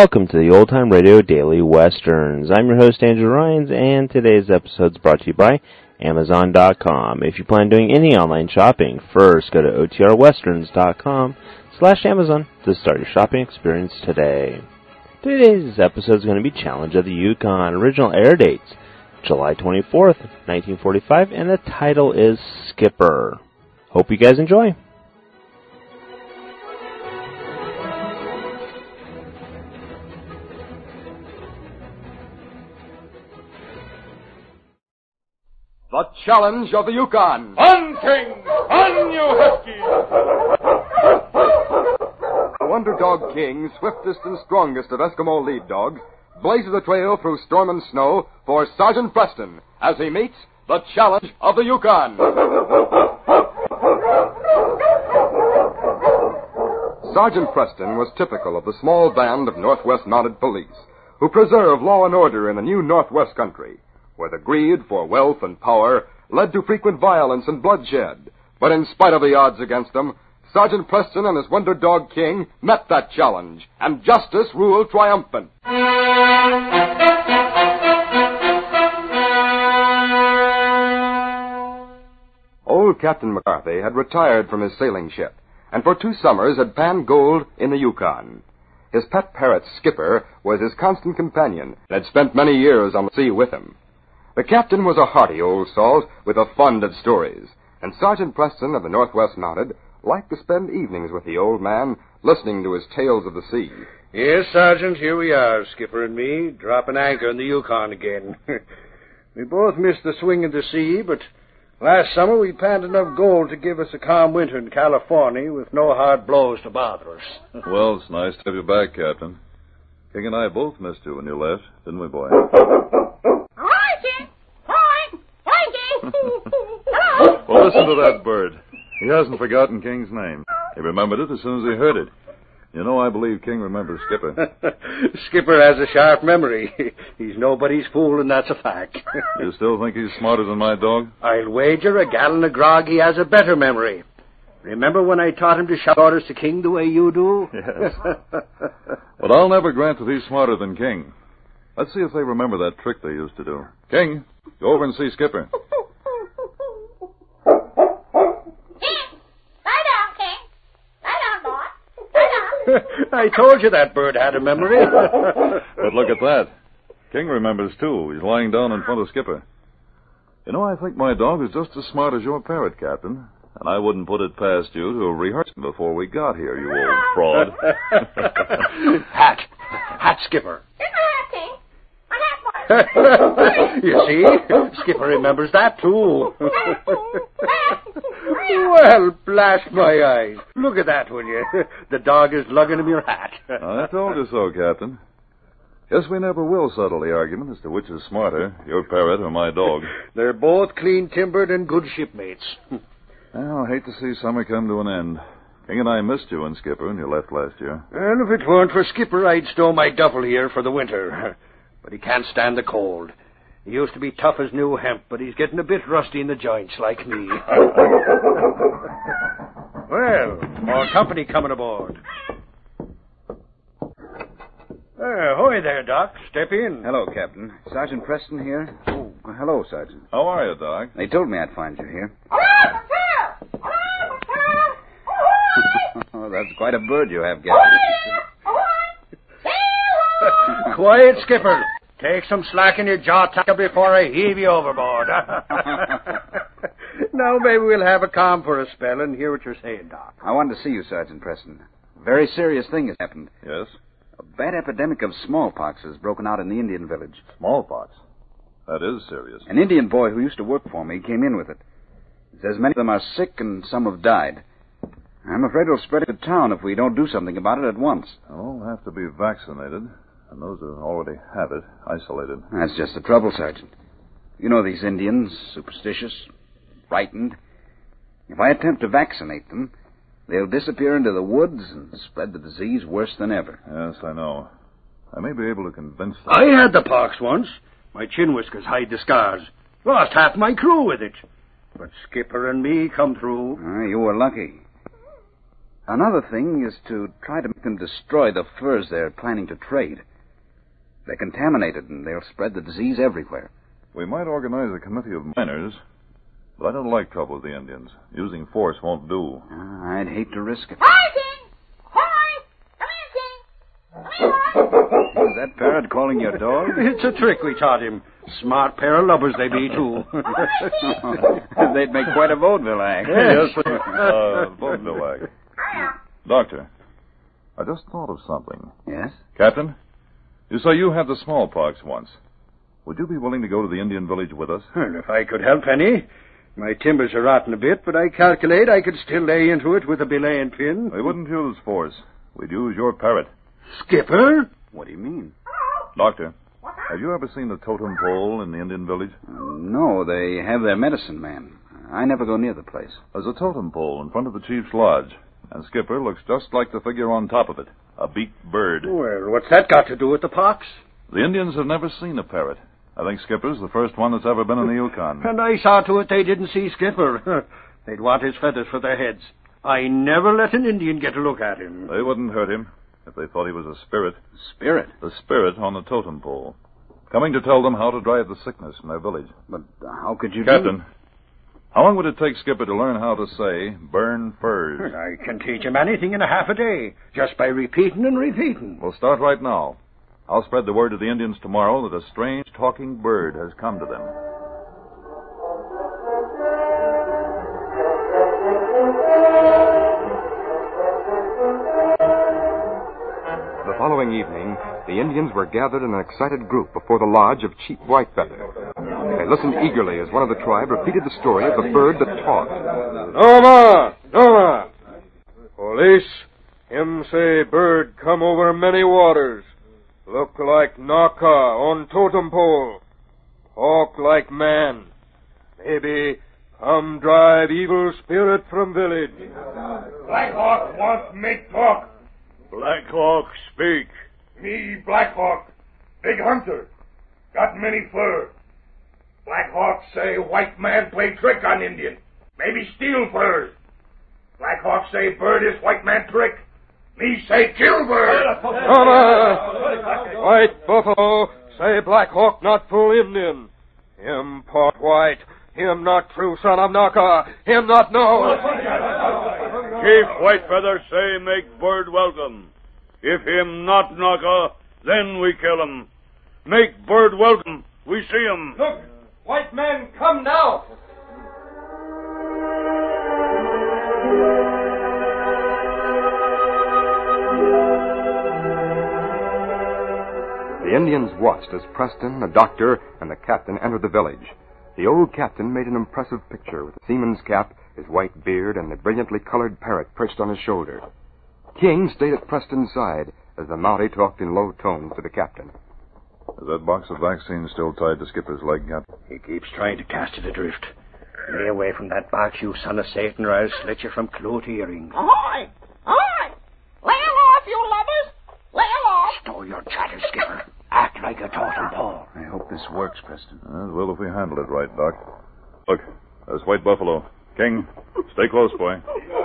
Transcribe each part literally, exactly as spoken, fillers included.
Welcome to the Old Time Radio Daily Westerns. I'm your host, Andrew Rhynes, and today's episode is brought to you by Amazon dot com. If you plan on doing any online shopping, first go to O T R westerns dot com slash Amazon to start your shopping experience today. Today's episode is going to be Challenge of the Yukon. Original air dates, July twenty-fourth, nineteen forty-five, and the title is Skipper. Hope you guys enjoy. The Challenge of the Yukon. On, King! On, you Huskies! The Wonder Dog King, swiftest and strongest of Eskimo lead dogs, blazes a trail through storm and snow for Sergeant Preston as he meets the Challenge of the Yukon. Sergeant Preston was typical of the small band of Northwest Mounted Police who preserve law and order in the new Northwest country, where the greed for wealth and power led to frequent violence and bloodshed. But in spite of the odds against them, Sergeant Preston and his Wonder Dog King met that challenge, and justice ruled triumphant. Old Captain McCarthy had retired from his sailing ship, and for two summers had panned gold in the Yukon. His pet parrot, Skipper, was his constant companion, and had spent many years on the sea with him. The captain was a hearty old salt with a fund of stories, and Sergeant Preston of the Northwest Mounted liked to spend evenings with the old man, listening to his tales of the sea. Yes, Sergeant, here we are, Skipper and me, dropping anchor in the Yukon again. We both missed the swing of the sea, but last summer we panned enough gold to give us a calm winter in California with no hard blows to bother us. Well, it's nice to have you back, Captain. King and I both missed you when you left, didn't we, boy? Well, listen to that bird. He hasn't forgotten King's name. He remembered it as soon as he heard it. You know, I believe King remembers Skipper. Skipper has a sharp memory. He's nobody's fool, and that's a fact. You still think he's smarter than my dog? I'll wager a gallon of grog he has a better memory. Remember when I taught him to shout orders to King the way you do? Yes. But I'll never grant that he's smarter than King. Let's see if they remember that trick they used to do. King, go over and see Skipper. I told you that bird had a memory. But look at that. King remembers, too. He's lying down in front of Skipper. You know, I think my dog is just as smart as your parrot, Captain. And I wouldn't put it past you to rehearse before we got here, you old fraud. Hat. Hat, Skipper. You see? Skipper remembers that, too. Well, blast my eyes. Look at that, will you? The dog is lugging him your hat. I told you so, Captain. Guess we never will settle the argument as to which is smarter, your parrot or my dog. They're both clean-timbered and good shipmates. Well, I hate to see summer come to an end. King and I missed you and Skipper when you left last year. And if it weren't for Skipper, I'd stow my duffel here for the winter. But he can't stand the cold. He used to be tough as new hemp, but he's getting a bit rusty in the joints like me. Well, more company coming aboard. Uh, hoy there, Doc. Step in. Hello, Captain. Sergeant Preston here. Oh, hello, Sergeant. How are you, Doc? They told me I'd find you here. Oh, that's quite a bird you have, Captain. Quiet, Skipper. Take some slack in your jaw tackle before I heave you overboard. Now maybe we'll have a calm for a spell and hear what you're saying, Doc. I wanted to see you, Sergeant Preston. A very serious thing has happened. Yes? A bad epidemic of smallpox has broken out in the Indian village. Smallpox? That is serious. An Indian boy who used to work for me came in with it. He says many of them are sick and some have died. I'm afraid it'll spread to town if we don't do something about it at once. Well, we'll have to be vaccinated. And those who already have it, isolated. That's just the trouble, Sergeant. You know these Indians, superstitious, frightened. If I attempt to vaccinate them, they'll disappear into the woods and spread the disease worse than ever. Yes, I know. I may be able to convince them. I had the pox once. My chin whiskers hide the scars. Lost half my crew with it. But Skipper and me come through. Uh, you were lucky. Another thing is to try to make them destroy the furs they're planning to trade. They're contaminated, and they'll spread the disease everywhere. We might organize a committee of miners, but I don't like trouble with the Indians. Using force won't do. Uh, I'd hate to risk it. Hi, King! Hi! Come here, King! Come here, Is that parrot calling your dog? It's a trick we taught him. Smart pair of lubbers they be, too. They'd make quite a vaudeville act. Yes, uh, vaudeville act. Doctor, I just thought of something. Yes? Captain, you say you had the smallpox once. Would you be willing to go to the Indian village with us? Well, if I could help any. My timbers are rotten a bit, but I calculate I could still lay into it with a belaying pin. We wouldn't use force. We'd use your parrot. Skipper? What do you mean? Doctor, have you ever seen the totem pole in the Indian village? Uh, no, they have their medicine man. I never go near the place. There's a totem pole in front of the chief's lodge, and Skipper looks just like the figure on top of it, a beaked bird. Well, what's that got to do with the pox? The Indians have never seen a parrot. I think Skipper's the first one that's ever been in the Yukon. And I saw to it they didn't see Skipper. They'd want his feathers for their heads. I never let an Indian get a look at him. They wouldn't hurt him if they thought he was a spirit. Spirit? The spirit on the totem pole, coming to tell them how to drive the sickness from their village. But how could you Captain, do... how long would it take Skipper to learn how to say, burn furs? Well, I can teach him anything in a half a day, just by repeating and repeating. We'll start right now. I'll spread the word to the Indians tomorrow that a strange talking bird has come to them. The following evening, the Indians were gathered in an excited group before the lodge of Chief Whitefeather. They listened eagerly as one of the tribe repeated the story of the bird that talked. Noma! Noma! Police, him say bird come over many waters. Look like Naka on totem pole. Talk like man. Maybe come drive evil spirit from village. Black Hawk wants make talk. Black Hawk speak. Me, Black Hawk, big hunter, got many fur. Black Hawk say white man play trick on Indian, maybe steal furs. Black Hawk say bird is white man trick. Me say kill bird. Noma! White Buffalo say Black Hawk not full Indian. Him part white. Him not true son of Naka. Him not know. Chief Whitefeather say make bird welcome. If him not Naka, then we kill him. Make bird welcome. We see him. Look, white man come now. The Indians watched as Preston, the doctor, and the captain entered the village. The old captain made an impressive picture with a seaman's cap, his white beard, and the brilliantly colored parrot perched on his shoulder. King stayed at Preston's side as the Mountie talked in low tones to the captain. Is that box of vaccine still tied to Skipper's leg, Captain? He keeps trying to cast it adrift. Lay away from that box, you son of Satan, or I'll slit you from clue to earring. Ahoy! Ahoy! Lay off, you lubbers! Lay off! Stow your chatter, Skipper. Act like a totem pole. I hope this works, Preston. As well if we handle it right, Doc. Look, there's White Buffalo. King, stay close, boy.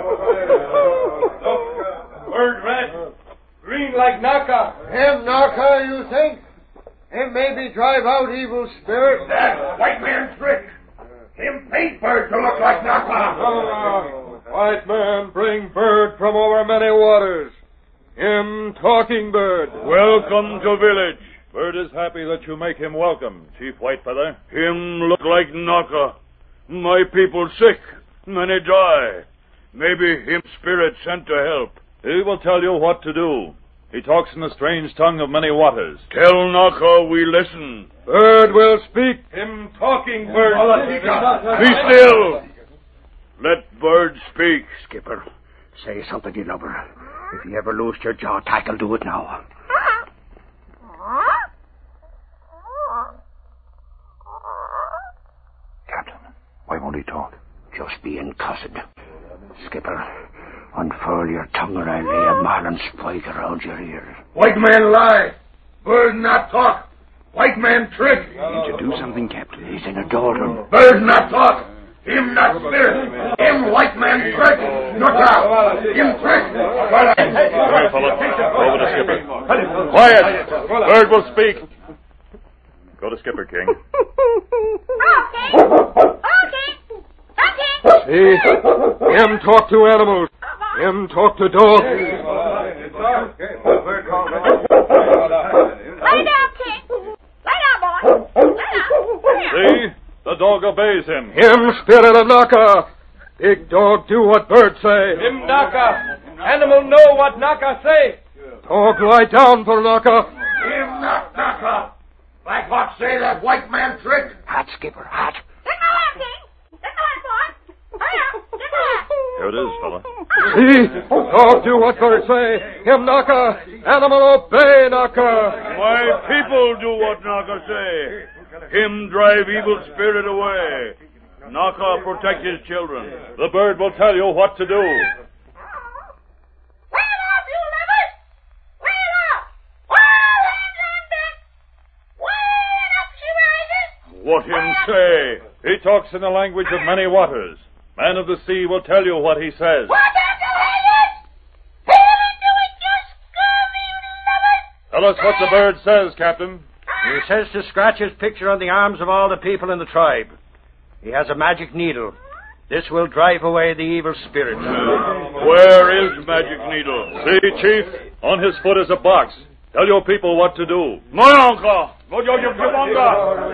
Bird red, green like Naka. Him Naka, you think? Him maybe drive out evil spirit. That white man trick. Him paint bird to look like Naka. Oh, white man bring bird from over many waters. Him talking bird. Welcome to village. Bird is happy that you make him welcome, Chief Whitefeather. Him look like Naka. My people sick. Many die. Maybe him spirit sent to help. He will tell you what to do. He talks in the strange tongue of many waters. Tell Naka we listen. Bird will speak. Him talking bird. Be still. Let bird speak. Skipper, say something, you lubber. If you ever lose your jaw, tackle do it now. Captain, why won't he talk? Just being cussed. Skipper, unfurl your tongue or I'll lay a marlin spike around your ears. White man lie. Bird not talk. White man trick. Need you do something, Captain? He's in a doldrum. Bird not talk. Him not spirit. Him white man trick. Not out. Him trick. Here, fella. Over to Skipper. Quiet! Bird will speak. Go to Skipper, King. Okay. Okay. Okay. See? Him talk to animals. Him talk to dogs. Lay down, King. Lay down, boy. Lay down. See? The dog obeys him. Him spirit of Naka. Big dog do what bird say. Him Naka. Animal know what Naka say. Dog lie down for Naka. Him not Naka. Black Hawk say that white man trick. Hot, Skipper, hot. Get the lamp, King. Get the lamp, boy. Hurry up. Get the lamp. Here it is, fella. See? Dog do what bird say. Him Naka. Animal obey Naka. My people do what Naka say. Him drive evil spirit away. Naka protect his children. The bird will tell you what to do. Lay it off, you lovers. Lay it off. All hands on deck. Way it up she rises. What him say? He talks in the language of many waters. Man of the sea will tell you what he says. What does the ladies? Hail into it, you scurvy lovers. Tell us what the bird says, Captain. He says to scratch his picture on the arms of all the people in the tribe. He has a magic needle. This will drive away the evil spirits. Where is Magic Needle? See, Chief? On his foot is a box. Tell your people what to do. Moyanka! Moyanka!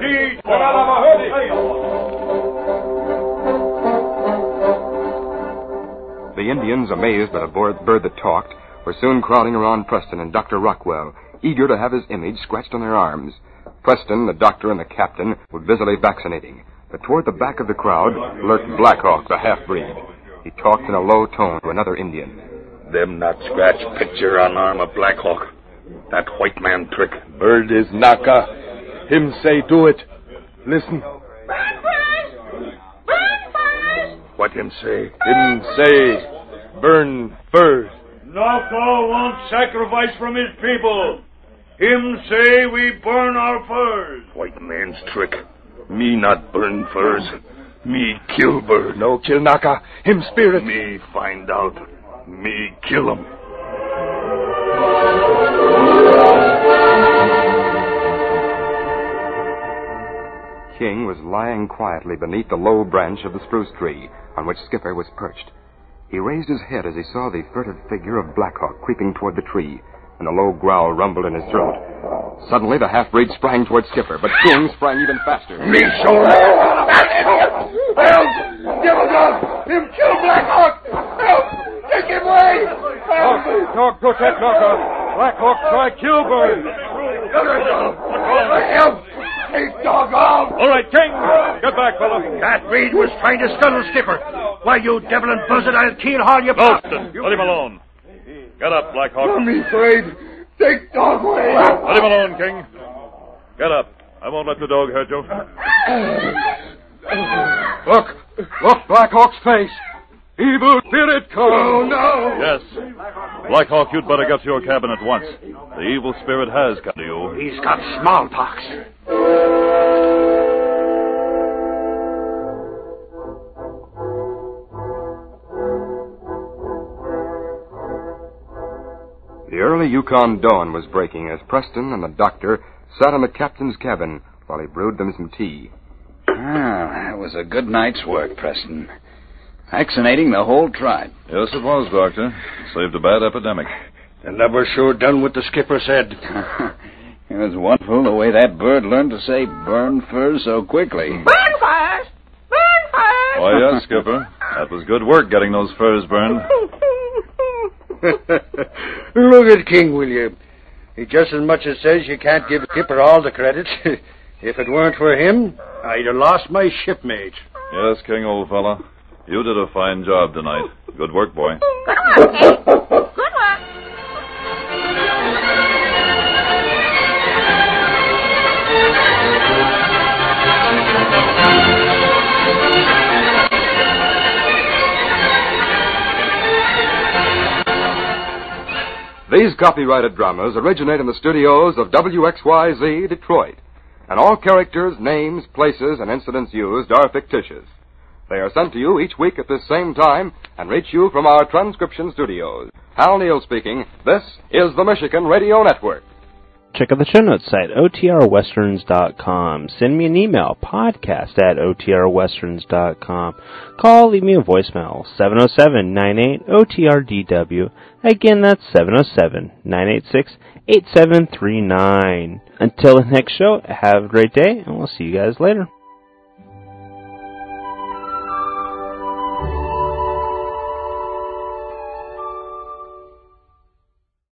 The Indians, amazed by the bird that talked, were soon crowding around Preston and Doctor Rockwell, eager to have his image scratched on their arms. Preston, the doctor, and the captain were busily vaccinating, but toward the back of the crowd lurked Black Hawk, the half-breed. He talked in a low tone to another Indian. Them not scratch picture on arm of Black Hawk. That white man trick. Bird is Naka. Him say do it. Listen. Burn furs. Burn furs. What him say? Him say burn furs. Naka won't sacrifice from his people. Him say we burn our furs. White man's trick. Me not burn furs. Me kill bird. No kill Naka. Him spirit. Me find out. Me kill him. King was lying quietly beneath the low branch of the spruce tree on which Skipper was perched. He raised his head as he saw the furtive figure of Black Hawk creeping toward the tree, and a low growl rumbled in his throat. Suddenly, the half-breed sprang toward Skipper, but King sprang even faster. Me show Help! Help! Devil dog! Him kill Black Hawk! Help! Take him away! Help! Dog, dog protect Naka. Black Hawk try kill bird. Help! Take dog off! All right, King. Get back, fella. That Reed was trying to scuttle Skipper. Why, you devil and buzzard, I'll keel haul you pop. Boaston, let him alone. Get up, Black Hawk. I'm afraid. Take dog away. Let him alone, King. Get up. I won't let the dog hurt you. Look, look, Black Hawk's face. Evil spirit come. Oh, no. Yes. Black Hawk, you'd better get to your cabin at once. The evil spirit has come to you. He's got smallpox. The early Yukon dawn was breaking as Preston and the doctor sat in the captain's cabin while he brewed them some tea. Ah, that was a good night's work, Preston. Vaccinating the whole tribe. Yes, it was, Doctor. Saved a bad epidemic. The never sure done what the skipper said. It was wonderful the way that bird learned to say burn furs so quickly. Burn fires. Burn fires. Why, yes, Skipper. That was good work getting those furs burned. Look at King, will you? He just as much as says you can't give Skipper all the credit. If it weren't for him, I'd have lost my shipmate. Yes, King, old fella. You did a fine job tonight. Good work, boy. Good work, King. Good work. These copyrighted dramas originate in the studios of W X Y Z Detroit, and all characters, names, places, and incidents used are fictitious. They are sent to you each week at this same time and reach you from our transcription studios. Hal Neal speaking. This is the Michigan Radio Network. Check out the show notes site, O T R westerns dot com. Send me an email, podcast at O T R westerns dot com. Call, leave me a voicemail, seven oh seven, nine eight, O T R D W. Again, that's seven oh seven, nine eight six, eight seven three nine. Until the next show, have a great day, and we'll see you guys later.